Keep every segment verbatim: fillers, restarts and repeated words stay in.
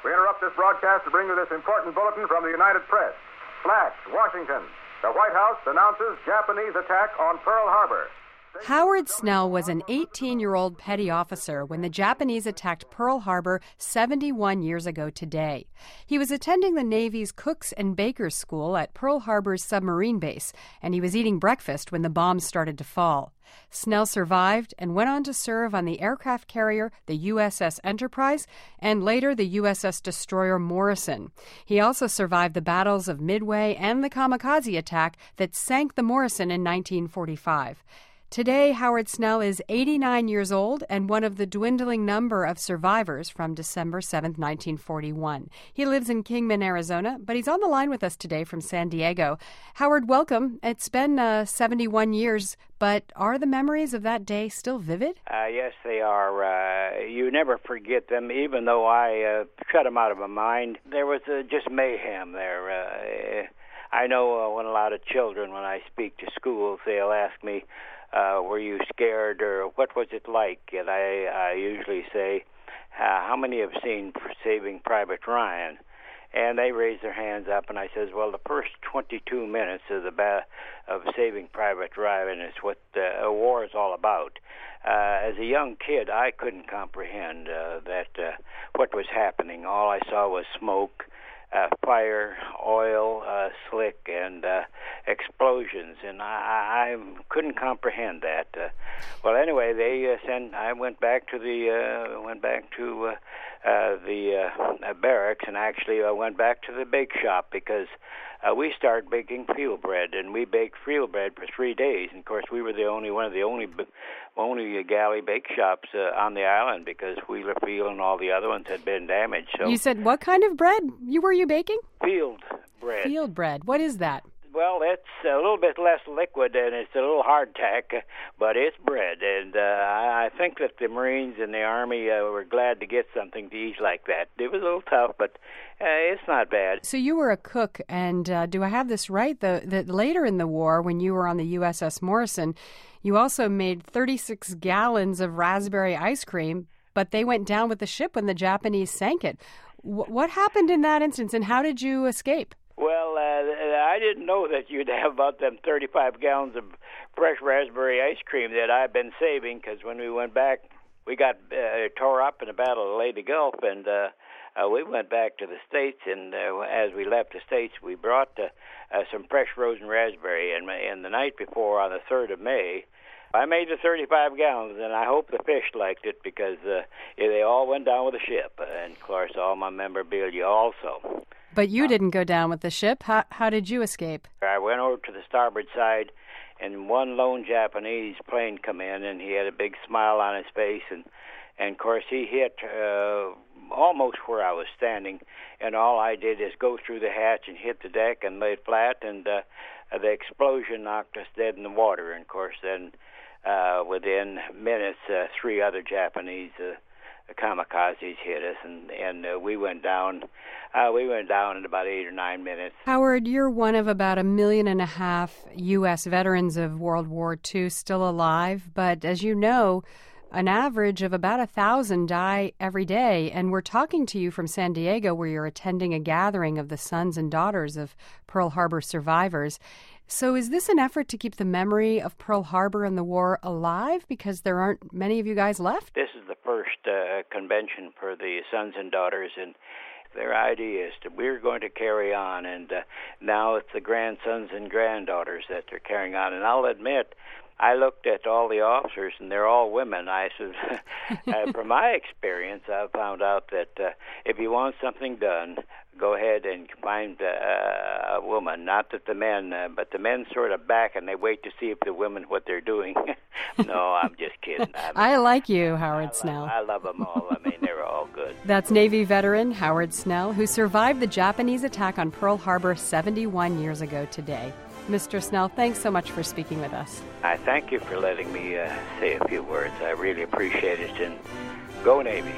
We interrupt this broadcast to bring you this important bulletin from the United Press. Flash, Washington. The White House announces Japanese attack on Pearl Harbor. Howard Snell was an eighteen-year-old petty officer when the Japanese attacked Pearl Harbor seventy-one years ago today. He was attending the Navy's Cooks and Bakers School at Pearl Harbor's submarine base, and he was eating breakfast when the bombs started to fall. Snell survived and went on to serve on the aircraft carrier, the U S S Enterprise, and later the U S S destroyer Morrison. He also survived the battles of Midway and the kamikaze attack that sank the Morrison in nineteen forty-five. Today, Howard Snell is eighty-nine years old and one of the dwindling number of survivors from December seventh, nineteen forty-one. He lives in Kingman, Arizona, but he's on the line with us today from San Diego. Howard, welcome. It's been uh, seventy-one years, but are the memories of that day still vivid? Uh, yes, they are. Uh, you never forget them, even though I uh, shut them out of my mind. There was uh, just mayhem there. Uh, I know uh, when a lot of children, when I speak to schools, they'll ask me, Uh, were you scared, or what was it like? And I, I usually say, uh, how many have seen Saving Private Ryan? And they raise their hands up, and I says, well, the first twenty-two minutes of the ba- of Saving Private Ryan is what uh, a war is all about. Uh, as a young kid, I couldn't comprehend uh, that uh, what was happening. All I saw was smoke, Uh, fire, oil, uh, slick, and uh, explosions, and I, I couldn't comprehend that. Uh, well, anyway, they uh, sent. I went back to the uh, went back to uh, uh, the uh, barracks, and actually I went back to the bake shop because uh, we started baking field bread, and we baked field bread for three days. And of course, we were the only one of the only only galley bake shops uh, on the island because Wheeler Field and all the other ones had been damaged. So you said what kind of bread you were you baking? Field bread. Field bread. What is that? Well, it's a little bit less liquid and it's a little hardtack, but it's bread. And uh, I think that the Marines and the Army uh, were glad to get something to eat like that. It was a little tough, but uh, it's not bad. So you were a cook, and uh, do I have this right? The, that later in the war, when you were on the U S S Morrison, you also made thirty-six gallons of raspberry ice cream, but they went down with the ship when the Japanese sank it. W- what happened in that instance, and how did you escape? Well, uh, I didn't know that you'd have about them thirty-five gallons of fresh raspberry ice cream that I've been saving, because when we went back, we got uh, tore up in the Battle of Leyte Gulf, and uh, uh, we went back to the States, and uh, as we left the States, we brought uh, uh, some fresh frozen raspberry, and, and the night before, on the third of May, I made the thirty-five gallons, and I hope the fish liked it because uh, they all went down with the ship, and of course, all my memorabilia also. But you didn't go down with the ship. How, how did you escape? I went over to the starboard side, and one lone Japanese plane come in, and he had a big smile on his face, and, and of course, he hit uh, almost where I was standing, and all I did is go through the hatch and hit the deck and lay flat, and uh, the explosion knocked us dead in the water, and of course, then uh, within minutes, uh, three other Japanese uh, kamikazes hit us, and and uh, we went down. Uh, we went down in about eight or nine minutes. Howard, you're one of about a million and a half U S veterans of World War Two still alive, but as you know, an average of about a thousand die every day. And we're talking to you from San Diego, where you're attending a gathering of the sons and daughters of Pearl Harbor survivors. So is this an effort to keep the memory of Pearl Harbor and the war alive because there aren't many of you guys left? This is the first uh, convention for the sons and daughters, and their idea is that we're going to carry on, and uh, now it's the grandsons and granddaughters that they're carrying on. And I'll admit, I looked at all the officers, and they're all women. I said, uh, from my experience, I found out that uh, if you want something done, go ahead and find uh, a woman. Not that the men, uh, but the men sort of back and they wait to see if the women what they're doing. No, I'm just kidding. I, mean, I like you, Howard I Snell. Love, I love them all. I mean, they're all good. That's Navy veteran Howard Snell, who survived the Japanese attack on Pearl Harbor seventy-one years ago today. Mister Snell, thanks so much for speaking with us. I thank you for letting me uh, say a few words. I really appreciate it, and go Navy.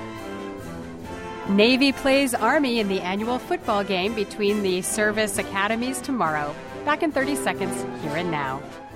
Navy plays Army in the annual football game between the service academies tomorrow. Back in thirty seconds, here and now.